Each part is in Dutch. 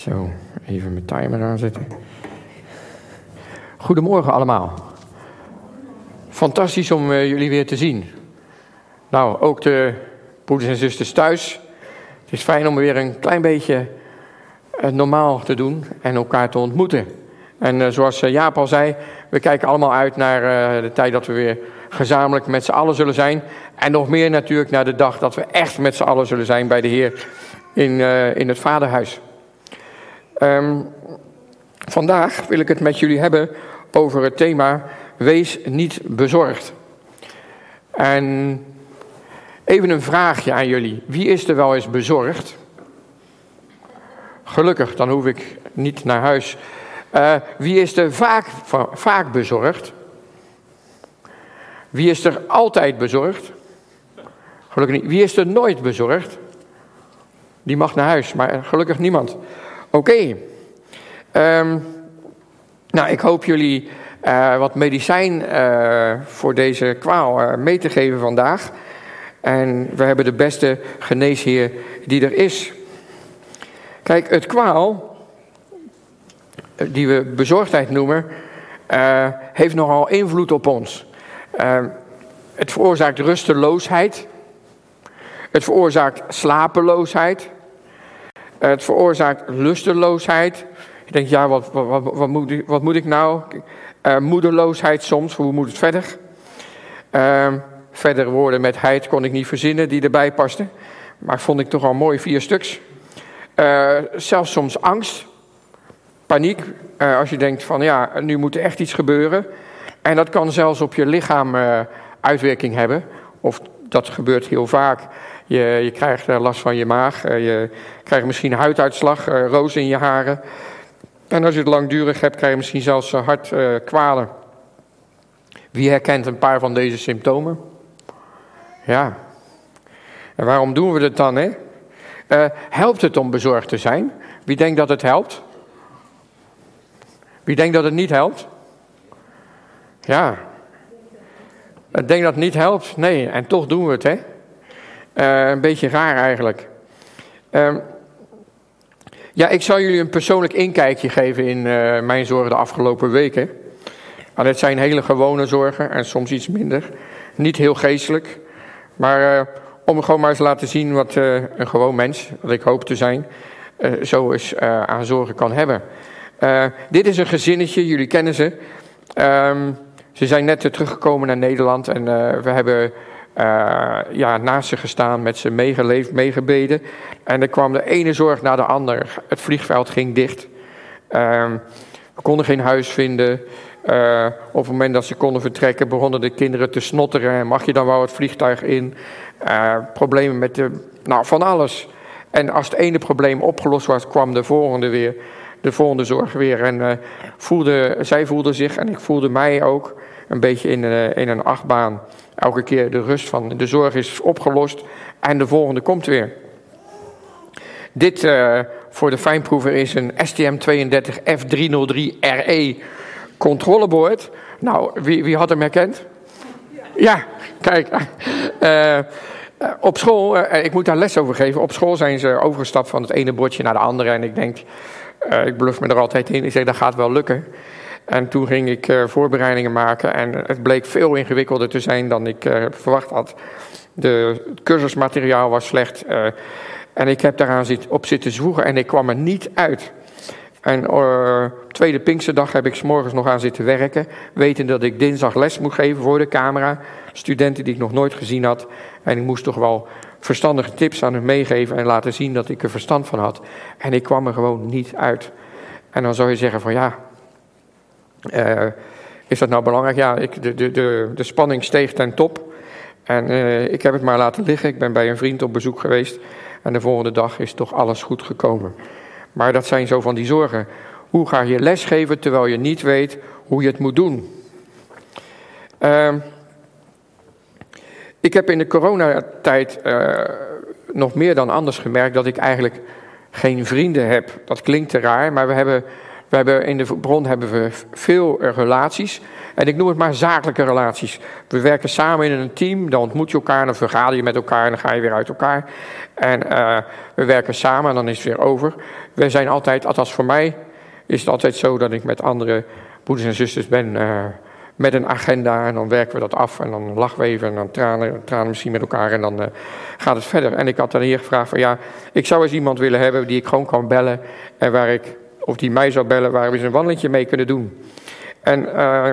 Zo, even mijn timer aanzetten. Goedemorgen allemaal. Fantastisch om jullie weer te zien. Nou, ook de broeders en zusters thuis. Het is fijn om weer een klein beetje normaal te doen en elkaar te ontmoeten. En zoals Jaap al zei, we kijken allemaal uit naar de tijd dat we weer gezamenlijk met z'n allen zullen zijn. En nog meer natuurlijk naar de dag dat we echt met z'n allen zullen zijn bij de Heer in het Vaderhuis. Vandaag wil ik het met jullie hebben over het thema Wees niet bezorgd. En even een vraagje aan jullie. Wie is er wel eens bezorgd? Gelukkig, dan hoef ik niet naar huis. Wie is er vaak bezorgd? Wie is er altijd bezorgd? Gelukkig niet. Wie is er nooit bezorgd? Die mag naar huis, maar gelukkig niemand. Oké. Nou, ik hoop jullie wat medicijn voor deze kwaal mee te geven vandaag. En we hebben de beste geneesheer die er is. Kijk, het kwaal, die we bezorgdheid noemen, heeft nogal invloed op ons. Het veroorzaakt rusteloosheid. Het veroorzaakt slapeloosheid. Het veroorzaakt lusteloosheid. Je denkt, ja, wat moet ik nou? Moedeloosheid soms, hoe moet het verder? Verdere woorden met heid kon ik niet verzinnen die erbij pasten. Maar vond ik toch al mooi 4 stuks. Zelfs soms angst, paniek. Als je denkt van ja, nu moet er echt iets gebeuren. En dat kan zelfs op je lichaam uitwerking hebben. Of dat gebeurt heel vaak. Je krijgt last van je maag. Je krijgt misschien huiduitslag, roos in je haren. En als je het langdurig hebt, krijg je misschien zelfs hartkwalen. Wie herkent een paar van deze symptomen? Ja. En waarom doen we het dan, hè? Helpt het om bezorgd te zijn? Wie denkt dat het helpt? Wie denkt dat het niet helpt? Ja. Ik denk dat het niet helpt. Nee, en toch doen we het, hè? Een beetje raar eigenlijk. Ja, ik zal jullie een persoonlijk inkijkje geven in mijn zorgen de afgelopen weken. En het zijn hele gewone zorgen en soms iets minder. Niet heel geestelijk. Maar om gewoon maar eens te laten zien wat een gewoon mens, wat ik hoop te zijn, zo eens aan zorgen kan hebben. Dit is een gezinnetje, jullie kennen ze. Ze zijn net teruggekomen naar Nederland en we hebben naast ze gestaan, met ze meegeleefd, meegebeden. En er kwam de ene zorg naar de andere. Het vliegveld ging dicht. We konden geen huis vinden. Op het moment dat ze konden vertrekken, begonnen de kinderen te snotteren. Mag je dan wel het vliegtuig in? Problemen met van alles. En als het ene probleem opgelost was, kwam de volgende zorg weer. En zij voelde zich, en ik voelde mij ook, een beetje in een achtbaan. Elke keer de rust van de zorg is opgelost en de volgende komt weer. Dit voor de fijnproever is een STM32 F303RE controlebord. Nou, wie had hem herkend? Ja, kijk. Op school, ik moet daar les over geven. Op school zijn ze overgestapt van het ene bordje naar de andere. En ik denk, ik bluf me er altijd in. Ik zeg, dat gaat wel lukken. En toen ging ik voorbereidingen maken. En het bleek veel ingewikkelder te zijn dan ik verwacht had. Het cursusmateriaal was slecht. En ik heb daaraan op zitten zwoegen en ik kwam er niet uit. En tweede Pinksterdag heb ik 's morgens nog aan zitten werken. Weten dat ik dinsdag les moet geven voor de camera. Studenten die ik nog nooit gezien had. En ik moest toch wel verstandige tips aan hen meegeven en laten zien dat ik er verstand van had. En ik kwam er gewoon niet uit. En dan zou je zeggen van ja, is dat nou belangrijk? Ja, de spanning steeg ten top. En ik heb het maar laten liggen. Ik ben bij een vriend op bezoek geweest. En de volgende dag is toch alles goed gekomen. Maar dat zijn zo van die zorgen. Hoe ga je lesgeven terwijl je niet weet hoe je het moet doen? Ik heb in de coronatijd nog meer dan anders gemerkt dat ik eigenlijk geen vrienden heb. Dat klinkt te raar, maar we hebben In de bron hebben we veel relaties. En ik noem het maar zakelijke relaties. We werken samen in een team, dan ontmoet je elkaar, dan vergader je met elkaar en dan ga je weer uit elkaar. En we werken samen en dan is het weer over. We zijn altijd, althans voor mij, is het altijd zo dat ik met andere broeders en zusters ben met een agenda. En dan werken we dat af en dan lachen we even en dan tranen misschien met elkaar en dan gaat het verder. En ik had aan de Heer gevraagd van ja, ik zou eens iemand willen hebben die ik gewoon kan bellen. En of die mij zou bellen, waar we eens een wandelingje mee kunnen doen. En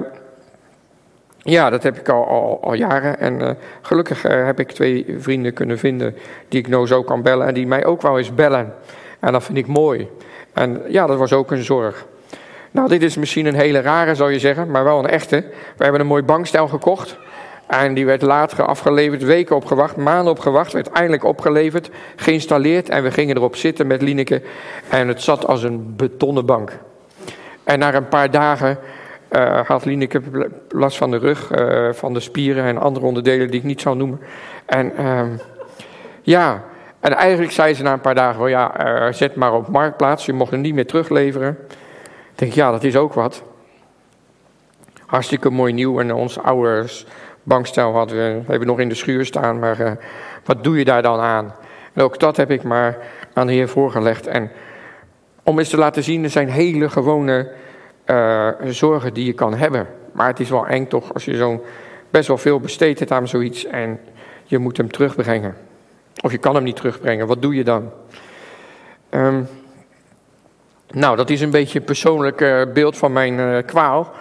ja, dat heb ik al jaren. En gelukkig heb ik 2 vrienden kunnen vinden die ik nou zo kan bellen. En die mij ook wel eens bellen. En dat vind ik mooi. En ja, dat was ook een zorg. Nou, dit is misschien een hele rare, zou je zeggen, maar wel een echte. We hebben een mooi bankstel gekocht. En die werd later afgeleverd, weken op gewacht, maanden op gewacht. Werd eindelijk opgeleverd, geïnstalleerd. En we gingen erop zitten met Lieneke. En het zat als een betonnen bank. En na een paar dagen had Lieneke last van de rug, van de spieren en andere onderdelen die ik niet zou noemen. En ja, en eigenlijk zei ze na een paar dagen, well, ja, zet maar op Marktplaats, je mocht hem niet meer terugleveren. Ik denk, ja, dat is ook wat. Hartstikke mooi nieuw en ons oude bankstel hebben we nog in de schuur staan, maar wat doe je daar dan aan? En ook dat heb ik maar aan de Heer voorgelegd. En om eens te laten zien, er zijn hele gewone zorgen die je kan hebben. Maar het is wel eng toch als je best wel veel besteed hebt aan zoiets en je moet hem terugbrengen. Of je kan hem niet terugbrengen, wat doe je dan? Nou, dat is een beetje een persoonlijk beeld van mijn kwaal.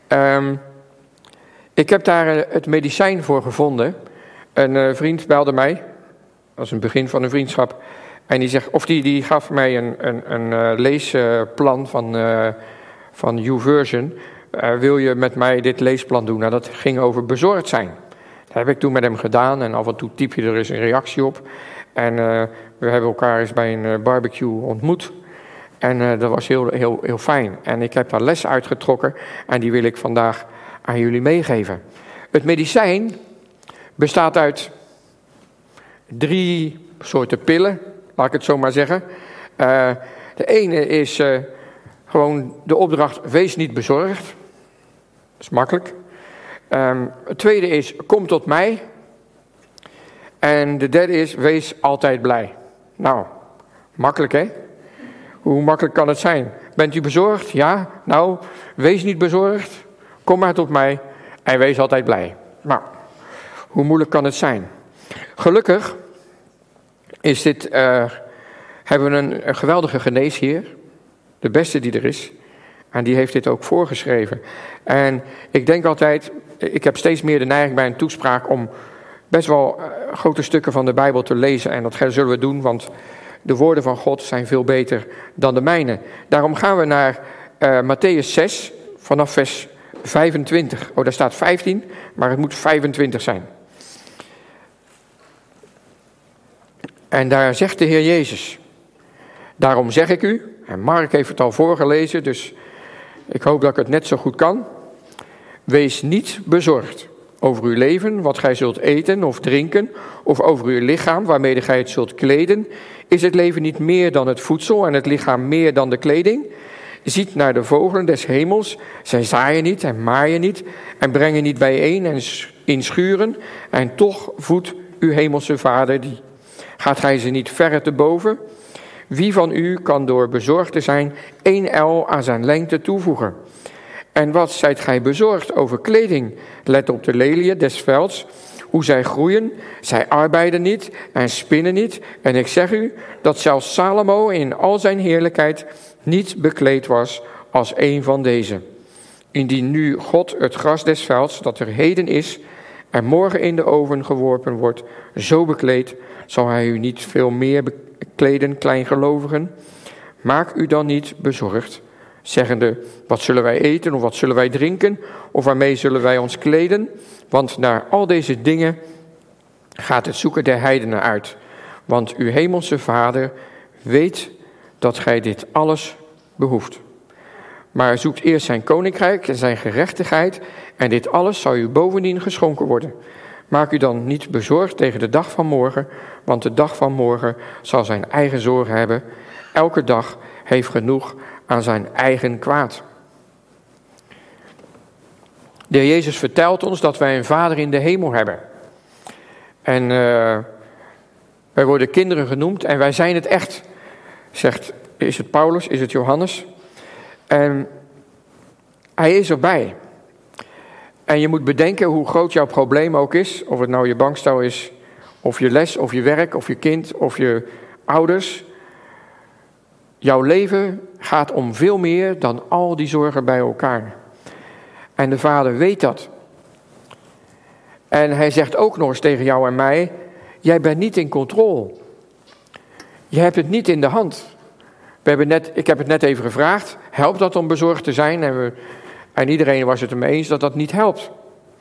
Ik heb daar het medicijn voor gevonden. Een vriend belde mij, dat was een begin van een vriendschap. En die gaf mij een leesplan van YouVersion. Wil je met mij dit leesplan doen? Nou, dat ging over bezorgd zijn. Dat heb ik toen met hem gedaan en af en toe typ je er eens een reactie op. En we hebben elkaar eens bij een barbecue ontmoet. En dat was heel fijn. En ik heb daar lessen uitgetrokken en die wil ik vandaag aan jullie meegeven. Het medicijn bestaat uit 3 soorten pillen, laat ik het zo maar zeggen. De ene is gewoon de opdracht, wees niet bezorgd. Dat is makkelijk. Het tweede is, kom tot mij. En de derde is, wees altijd blij. Nou, makkelijk hè? Hoe makkelijk kan het zijn? Bent u bezorgd? Ja. Nou, wees niet bezorgd. Kom maar tot mij en wees altijd blij. Nou, hoe moeilijk kan het zijn? Gelukkig hebben we een geweldige geneesheer. De beste die er is. En die heeft dit ook voorgeschreven. En ik denk altijd, ik heb steeds meer de neiging bij een toespraak om best wel grote stukken van de Bijbel te lezen. En dat zullen we doen, want de woorden van God zijn veel beter dan de mijne. Daarom gaan we naar Mattheüs 6, vanaf vers 25. Oh, daar staat 15, maar het moet 25 zijn. En daar zegt de Heer Jezus: daarom zeg ik u, en Mark heeft het al voorgelezen, dus ik hoop dat ik het net zo goed kan. Wees niet bezorgd over uw leven, wat gij zult eten of drinken, of over uw lichaam, waarmede gij het zult kleden. Is het leven niet meer dan het voedsel en het lichaam meer dan de kleding? Ziet naar de vogelen des hemels, zij zaaien niet en maaien niet en brengen niet bijeen en in schuren, en toch voedt uw hemelse Vader die. Gaat gij ze niet verre te boven? Wie van u kan door bezorgd te zijn 1 el aan zijn lengte toevoegen? En wat zijt gij bezorgd over kleding? Let op de leliën des velds, hoe zij groeien. Zij arbeiden niet en spinnen niet. En ik zeg u dat zelfs Salomo in al zijn heerlijkheid niet bekleed was als een van deze. Indien nu God het gras des velds, dat er heden is en morgen in de oven geworpen wordt, zo bekleedt, zal hij u niet veel meer bekleden, kleingelovigen? Maak u dan niet bezorgd, zeggende, wat zullen wij eten of wat zullen wij drinken, of waarmee zullen wij ons kleden? Want naar al deze dingen gaat het zoeken der heidenen uit. Want uw hemelse Vader weet dat gij dit alles behoeft. Maar zoekt eerst zijn koninkrijk en zijn gerechtigheid, en dit alles zal u bovendien geschonken worden. Maak u dan niet bezorgd tegen de dag van morgen, want de dag van morgen zal zijn eigen zorgen hebben. Elke dag heeft genoeg aan zijn eigen kwaad. De Heer Jezus vertelt ons dat wij een Vader in de hemel hebben. En wij worden kinderen genoemd en wij zijn het echt. Zegt, is het Paulus, is het Johannes? En hij is erbij. En je moet bedenken hoe groot jouw probleem ook is. Of het nou je bankstel is, of je les, of je werk, of je kind, of je ouders. Jouw leven gaat om veel meer dan al die zorgen bij elkaar. En de Vader weet dat. En hij zegt ook nog eens tegen jou en mij, jij bent niet in controle. Je hebt het niet in de hand. Ik heb het net even gevraagd, helpt dat om bezorgd te zijn? En iedereen was het ermee eens dat dat niet helpt.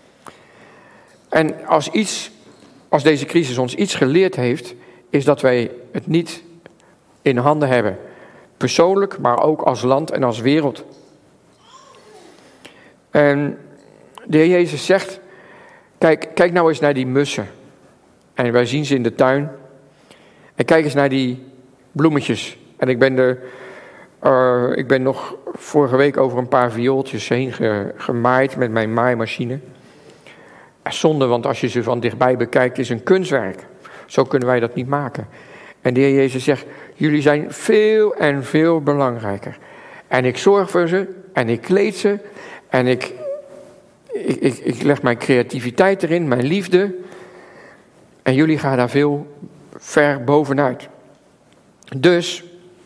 En als deze crisis ons iets geleerd heeft, is dat wij het niet in handen hebben. Persoonlijk, maar ook als land en als wereld. En de Heer Jezus zegt, kijk nou eens naar die mussen. En wij zien ze in de tuin. En kijk eens naar die bloemetjes. En ik ben nog vorige week over een paar viooltjes heen gemaaid met mijn maaimachine. Zonde, want als je ze van dichtbij bekijkt, is een kunstwerk. Zo kunnen wij dat niet maken. En de Heer Jezus zegt, jullie zijn veel en veel belangrijker. En ik zorg voor ze, en ik kleed ze, en ik leg mijn creativiteit erin, mijn liefde. En jullie gaan daar veel ver bovenuit. Dus,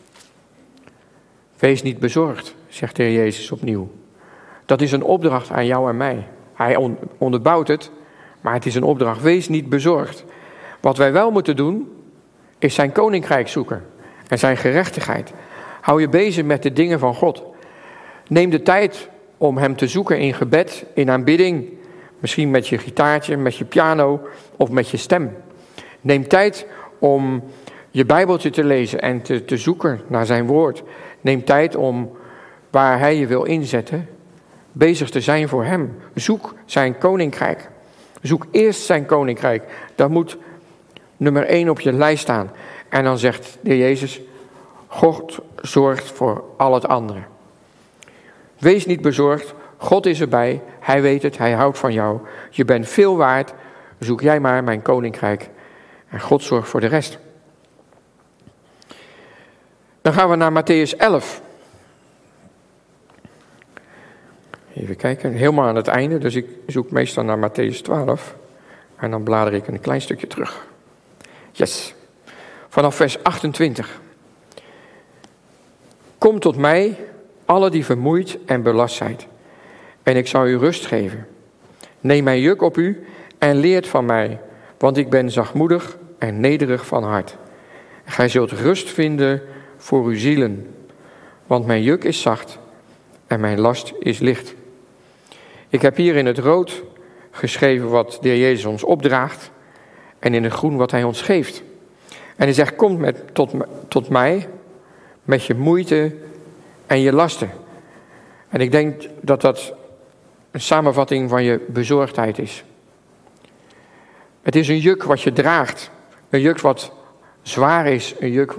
wees niet bezorgd, zegt de Heer Jezus opnieuw. Dat is een opdracht aan jou en mij. Hij onderbouwt het, maar het is een opdracht. Wees niet bezorgd. Wat wij wel moeten doen, is zijn koninkrijk zoeken. En zijn gerechtigheid. Hou je bezig met de dingen van God. Neem de tijd om hem te zoeken in gebed, in aanbidding. Misschien met je gitaartje, met je piano of met je stem. Neem tijd om je Bijbeltje te lezen en te zoeken naar zijn woord. Neem tijd om waar hij je wil inzetten, bezig te zijn voor hem. Zoek zijn koninkrijk. Zoek eerst zijn koninkrijk. Dat moet nummer 1 op je lijst staan. En dan zegt de Jezus, God zorgt voor al het andere. Wees niet bezorgd, God is erbij, hij weet het, hij houdt van jou. Je bent veel waard, zoek jij maar mijn koninkrijk. En God zorgt voor de rest. Dan gaan we naar Mattheüs 11. Even kijken, helemaal aan het einde, dus ik zoek meestal naar Mattheüs 12. En dan blader ik een klein stukje terug. Yes. Vanaf vers 28. Kom tot mij, alle die vermoeid en belast zijn, en ik zal u rust geven. Neem mijn juk op u en leert van mij, want ik ben zachtmoedig en nederig van hart. Gij zult rust vinden voor uw zielen, want mijn juk is zacht en mijn last is licht. Ik heb hier in het rood geschreven wat de Heer Jezus ons opdraagt en in het groen wat hij ons geeft. En hij zegt, kom tot mij met je moeite en je lasten. En ik denk dat dat een samenvatting van je bezorgdheid is. Het is een juk wat je draagt. Een juk wat zwaar is. Een juk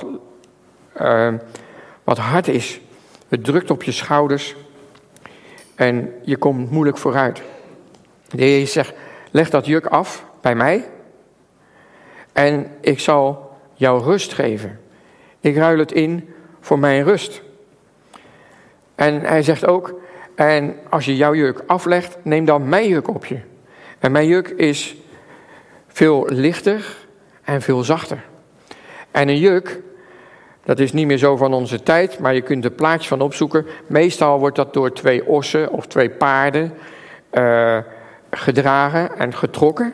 wat hard is. Het drukt op je schouders. En je komt moeilijk vooruit. De Heer zegt, leg dat juk af bij mij. En ik zal jou rust geven. Ik ruil het in voor mijn rust. En hij zegt ook, en als je jouw juk aflegt, neem dan mijn juk op je. En mijn juk is veel lichter en veel zachter. En een juk, dat is niet meer zo van onze tijd, maar je kunt er plaatjes van opzoeken. Meestal wordt dat door 2 ossen of 2 paarden gedragen en getrokken.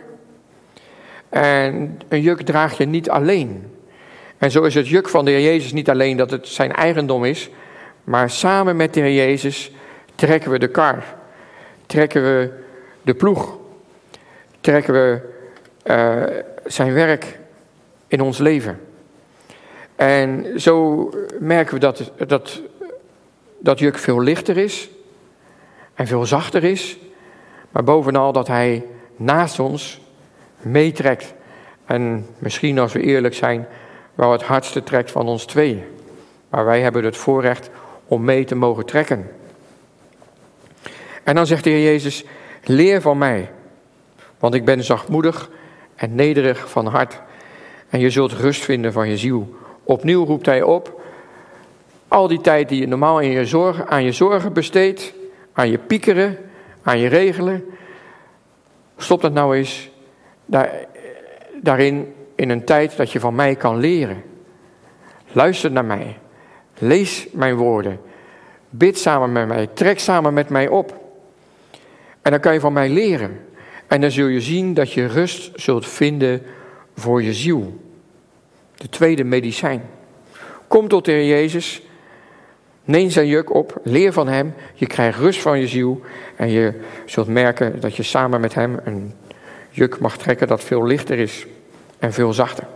En een juk draag je niet alleen. En zo is het juk van de Heer Jezus niet alleen dat het zijn eigendom is, maar samen met de Heer Jezus trekken we de kar. Trekken we de ploeg. Trekken we zijn werk in ons leven. En zo merken we dat juk veel lichter is en veel zachter is. Maar bovenal dat hij naast ons meetrekt. En misschien als we eerlijk zijn, wel het hardste trekt van ons tweeën. Maar wij hebben het voorrecht om mee te mogen trekken. En dan zegt de Heer Jezus, leer van mij, want ik ben zachtmoedig en nederig van hart. En je zult rust vinden van je ziel. Opnieuw roept hij op, al die tijd die je normaal aan je zorgen besteedt, aan je piekeren, aan je regelen, stop dat nou eens daarin in een tijd dat je van mij kan leren. Luister naar mij, lees mijn woorden, bid samen met mij, trek samen met mij op. En dan kan je van mij leren. En dan zul je zien dat je rust zult vinden voor je ziel. De tweede medicijn. Kom tot de Heer Jezus, neem zijn juk op, leer van hem, je krijgt rust van je ziel en je zult merken dat je samen met hem een juk mag trekken dat veel lichter is en veel zachter.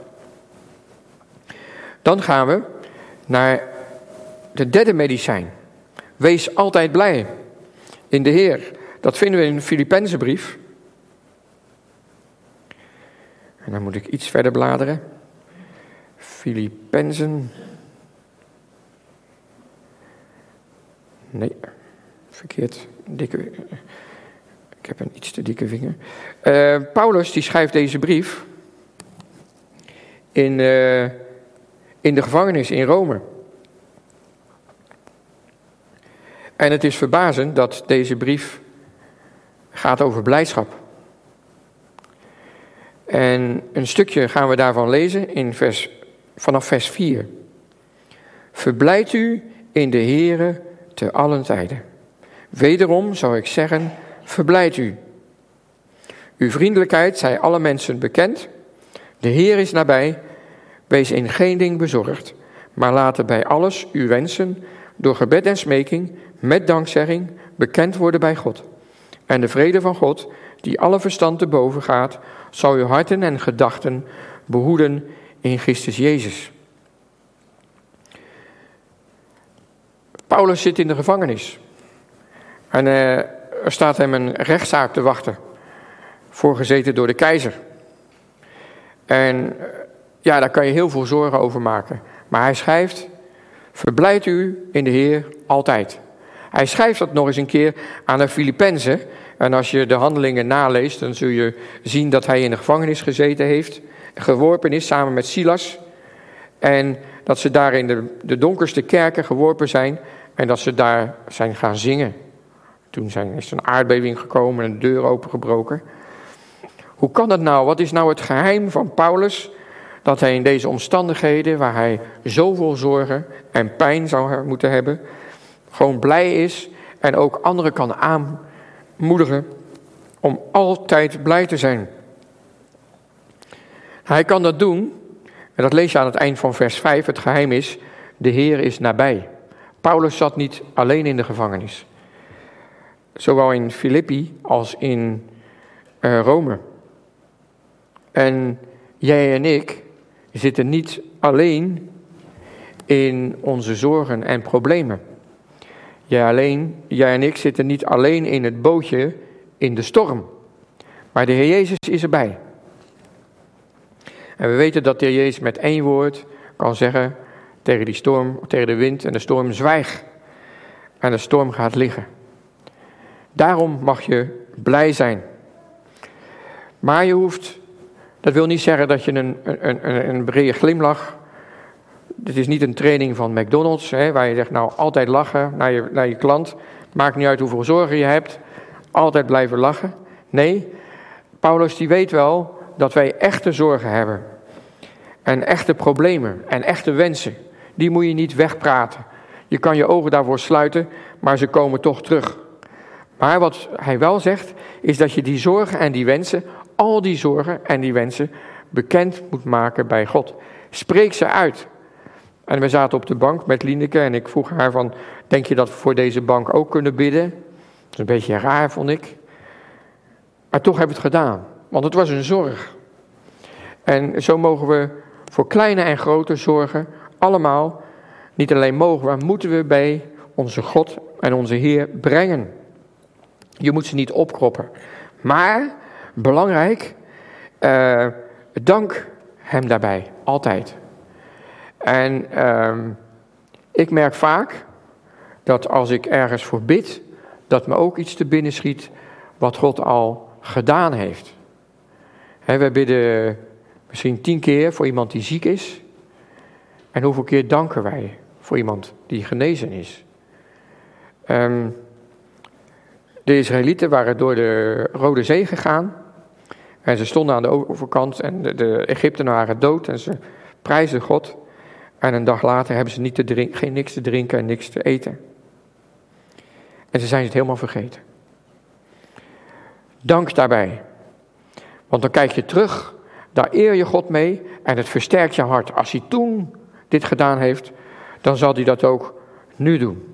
Dan gaan we naar de derde medicijn. Wees altijd blij in de Heer. Dat vinden we in de Filippenzenbrief. En dan moet ik iets verder bladeren. Filippenzen. Nee, verkeerd. Ik heb een iets te dikke vinger. Paulus die schrijft deze brief in de gevangenis in Rome. En het is verbazend dat deze brief gaat over blijdschap. En een stukje gaan we daarvan lezen vanaf vers 4. Verblijd u in de Heere te allen tijden. Wederom zou ik zeggen, verblijd u. Uw vriendelijkheid zij alle mensen bekend. De Heer is nabij. Wees in geen ding bezorgd, maar laten bij alles uw wensen door gebed en smeking met dankzegging bekend worden bij God. En de vrede van God, die alle verstand te boven gaat, zal uw harten en gedachten behoeden in Christus Jezus. Paulus zit in de gevangenis. En er staat hem een rechtszaak te wachten, voorgezeten door de keizer. En ja, daar kan je heel veel zorgen over maken. Maar hij schrijft, verblijd u in de Heer altijd. Hij schrijft dat nog eens een keer aan de Filippenzen. En als je de handelingen naleest, dan zul je zien dat hij in de gevangenis gezeten heeft, geworpen is samen met Silas. En dat ze daar in de donkerste kerken geworpen zijn en dat ze daar zijn gaan zingen. Toen is er een aardbeving gekomen en de deur opengebroken. Hoe kan dat nou? Wat is nou het geheim van Paulus? Dat hij in deze omstandigheden, waar hij zoveel zorgen en pijn zou moeten hebben, gewoon blij is en ook anderen kan aanmoedigen om altijd blij te zijn. Hij kan dat doen, en dat lees je aan het eind van vers 5, het geheim is, de Heer is nabij. Paulus zat niet alleen in de gevangenis. Zowel in Filippi als in Rome. En jij en ik zitten niet alleen in onze zorgen en problemen. Jij en ik zitten niet alleen in het bootje in de storm. Maar de Heer Jezus is erbij. En we weten dat de Heer Jezus met één woord kan zeggen tegen die storm, tegen de wind en de storm, zwijg. En de storm gaat liggen. Daarom mag je blij zijn. Maar dat wil niet zeggen dat je een brede glimlach. Dit is niet een training van McDonald's, waar je zegt, nou altijd lachen naar je klant. Maakt niet uit hoeveel zorgen je hebt, altijd blijven lachen. Nee, Paulus die weet wel dat wij echte zorgen hebben. En echte problemen en echte wensen. Die moet je niet wegpraten. Je kan je ogen daarvoor sluiten, maar ze komen toch terug. Maar wat hij wel zegt, is dat je die zorgen en die wensen, al die zorgen en die wensen, bekend moet maken bij God. Spreek ze uit. En we zaten op de bank met Lieneke en ik vroeg haar van, denk je dat we voor deze bank ook kunnen bidden? Dat is een beetje raar, vond ik. Maar toch hebben we het gedaan, want het was een zorg. En zo mogen we voor kleine en grote zorgen allemaal, niet alleen mogen, maar moeten we bij onze God en onze Heer brengen. Je moet ze niet opkroppen. Maar, belangrijk, dank hem daarbij, altijd. En Ik merk vaak dat als ik ergens voor bid, dat me ook iets te binnen schiet wat God al gedaan heeft. We bidden misschien 10 keer voor iemand die ziek is. En hoeveel keer danken wij voor iemand die genezen is? De Israëlieten waren door de Rode Zee gegaan. En ze stonden aan de overkant en de Egyptenaren waren dood en ze prijsden God. En een dag later hebben ze niks te drinken en niks te eten. En ze zijn het helemaal vergeten. Dank daarbij. Want dan kijk je terug, daar eer je God mee en het versterkt je hart. Als hij toen dit gedaan heeft, dan zal hij dat ook nu doen.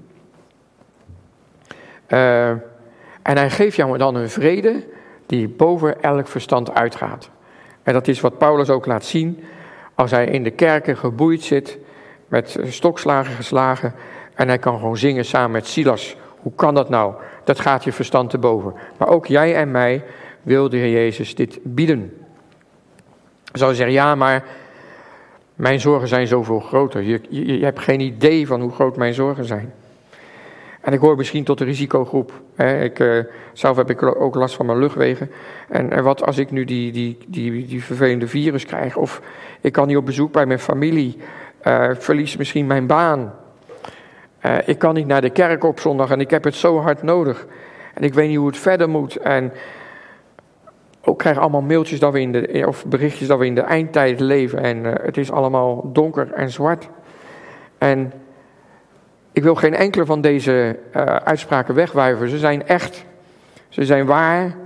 En hij geeft jou dan een vrede die boven elk verstand uitgaat. En dat is wat Paulus ook laat zien als hij in de kerken geboeid zit, met stokslagen geslagen. En hij kan gewoon zingen samen met Silas. Hoe kan dat nou? Dat gaat je verstand te boven. Maar ook jij en mij wil de Heer Jezus dit bieden. Je zou zeggen, ja, maar mijn zorgen zijn zoveel groter. Je hebt geen idee van hoe groot mijn zorgen zijn. En ik hoor misschien tot de risicogroep. Zelf heb ik ook last van mijn luchtwegen. En wat als ik nu die vervelende virus krijg? Of ik kan niet op bezoek bij mijn familie. Verlies misschien mijn baan. Ik kan niet naar de kerk op zondag en ik heb het zo hard nodig. En ik weet niet hoe het verder moet. En ook krijg allemaal mailtjes dat we of berichtjes dat we in de eindtijd leven. En het is allemaal donker en zwart. En ik wil geen enkele van deze uitspraken wegwuiven. Ze zijn echt. Ze zijn waar.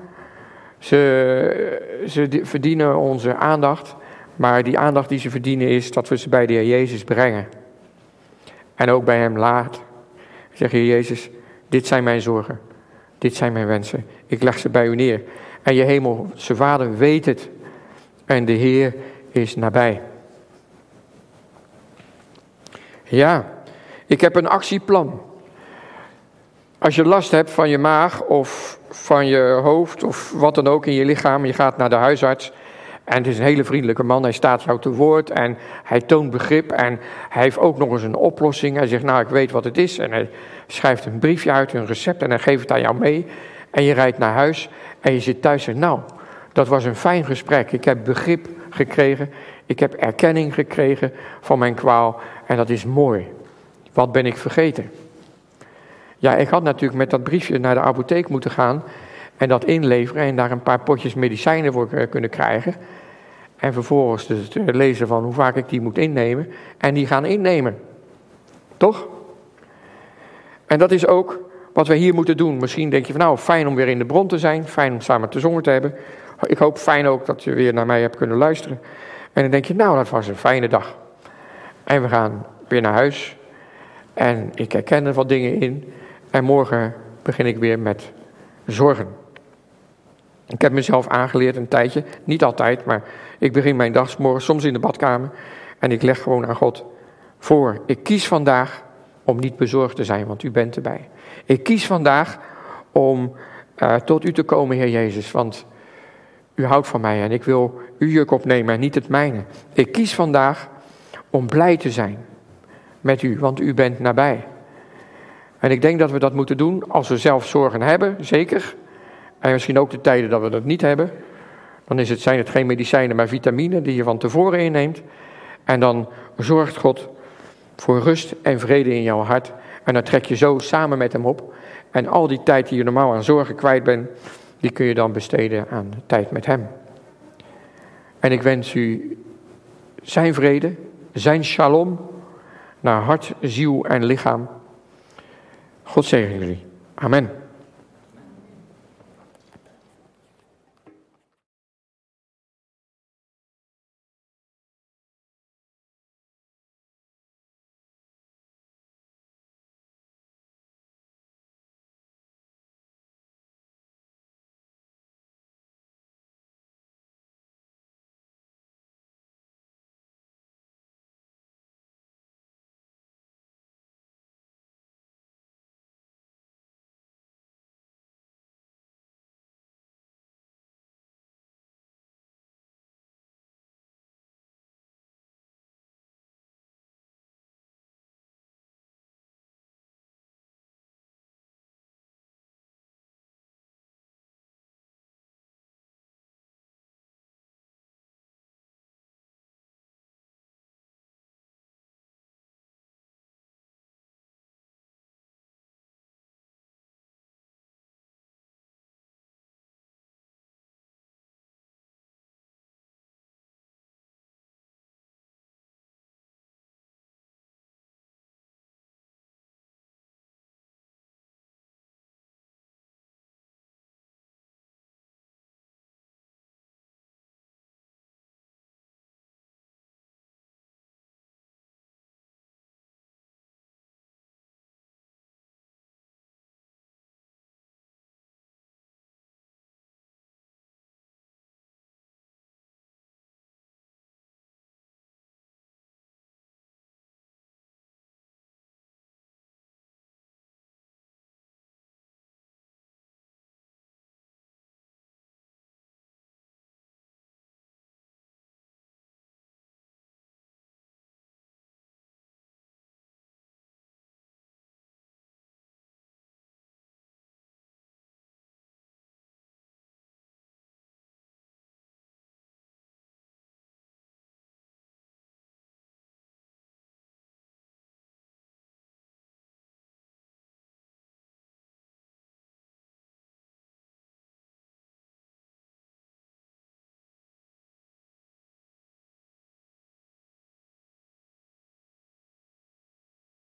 Ze verdienen onze aandacht. Maar die aandacht die ze verdienen is dat we ze bij de Heer Jezus brengen. En ook bij hem laat. Zeg, Heer Jezus, dit zijn mijn zorgen. Dit zijn mijn wensen. Ik leg ze bij u neer. En je hemelse Vader weet het. En de Heer is nabij. Ja, ik heb een actieplan. Als je last hebt van je maag of van je hoofd of wat dan ook in je lichaam. Je gaat naar de huisarts. En het is een hele vriendelijke man. Hij staat jou te woord en hij toont begrip. En hij heeft ook nog eens een oplossing. Hij zegt, nou, ik weet wat het is. En hij schrijft een briefje uit, een recept. En hij geeft het aan jou mee. En je rijdt naar huis. En je zit thuis en zegt, nou, dat was een fijn gesprek. Ik heb begrip gekregen. Ik heb erkenning gekregen van mijn kwaal. En dat is mooi. Wat ben ik vergeten? Ja, ik had natuurlijk met dat briefje naar de apotheek moeten gaan. En dat inleveren en daar een paar potjes medicijnen voor kunnen krijgen. En vervolgens dus lezen van hoe vaak ik die moet innemen. En die gaan innemen. Toch? En dat is ook wat we hier moeten doen. Misschien denk je van nou, fijn om weer in de bron te zijn. Fijn om samen te zongen te hebben. Ik hoop fijn ook dat je weer naar mij hebt kunnen luisteren. En dan denk je nou, dat was een fijne dag. En we gaan weer naar huis. En ik herken er wat dingen in. En morgen begin ik weer met zorgen. Ik heb mezelf aangeleerd een tijdje, niet altijd, maar ik begin mijn dag 's morgens soms in de badkamer en ik leg gewoon aan God voor. Ik kies vandaag om niet bezorgd te zijn, want u bent erbij. Ik kies vandaag om tot u te komen, Heer Jezus, want u houdt van mij en ik wil uw juk opnemen en niet het mijne. Ik kies vandaag om blij te zijn met u, want u bent nabij. En ik denk dat we dat moeten doen als we zelf zorgen hebben, zeker. En misschien ook de tijden dat we dat niet hebben. Dan zijn het geen medicijnen, maar vitamine die je van tevoren inneemt. En dan zorgt God voor rust en vrede in jouw hart. En dan trek je zo samen met hem op. En al die tijd die je normaal aan zorgen kwijt bent, die kun je dan besteden aan tijd met hem. En ik wens u zijn vrede, zijn shalom, naar hart, ziel en lichaam. God zegen jullie. Amen.